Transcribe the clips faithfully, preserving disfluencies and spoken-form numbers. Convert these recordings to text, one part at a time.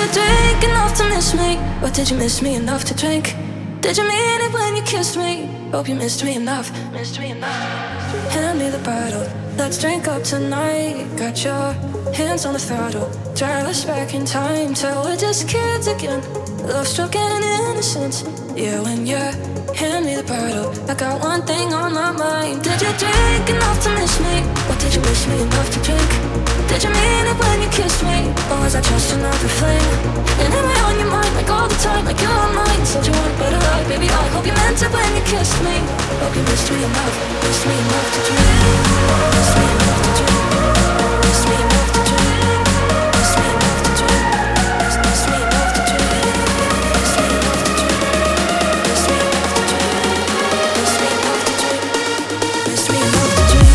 drink enough to miss me? Or did you miss me enough to drink? Did you mean it when you kissed me? Hope you missed me enough, missed me enough. Hand me the bottle, let's drink up tonight. Got your hands on the throttle, drive us back in time till we're just kids again. Love struck and innocence, yeah, when you hand me the bottle, I got one thing on my mind. Did you drink enough to miss me? Or did you miss me enough to drink? Did you mean it when you kissed me? Or was I just another fling? And am I on your mind like all the time, like you're on mine? Said you want better life, baby, I hope you meant it when you kissed me. Hope you missed me enough, missed me enough to drink. Missed me enough to drink. Missed me enough to drink. Missed me enough to drink. Missed me enough to drink. Missed me enough to drink. Missed me enough to drink. Missed me enough to drink. Missed me enough to drink.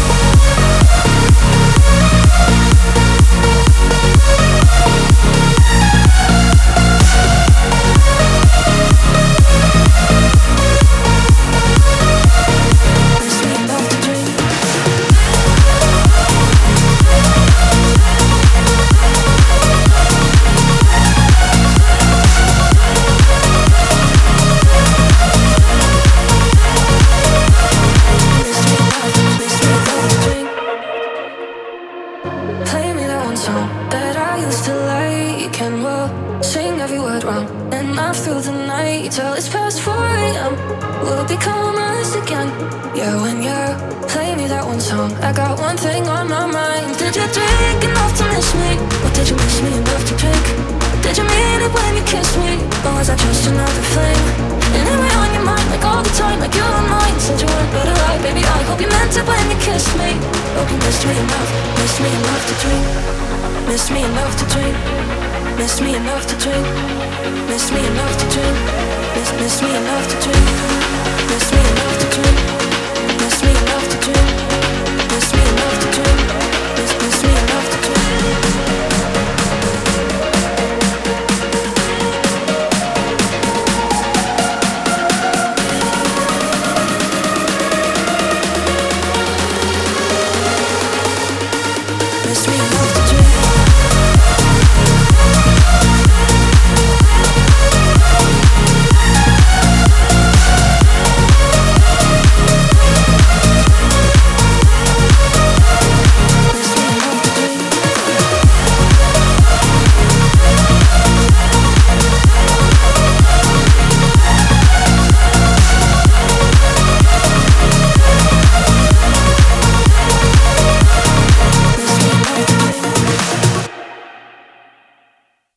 Till it's past four a.m. We'll become us again. Yeah, when you play me that one song, I got one thing on my mind. Did you drink enough to miss me? Or did you miss me enough to drink? Did you mean it when you kissed me? Or was I just another fling? And am I on your mind like all the time, like you're on mine? Said you want better life, baby, I hope you meant it when you kissed me. Hope you missed me enough, missed me enough to drink. Missed me enough to drink. Missed me enough to drink. Missed me enough to drink. Miss, miss me enough to drink. Miss me enough to drink. Miss me enough to drink. Miss me enough to drink.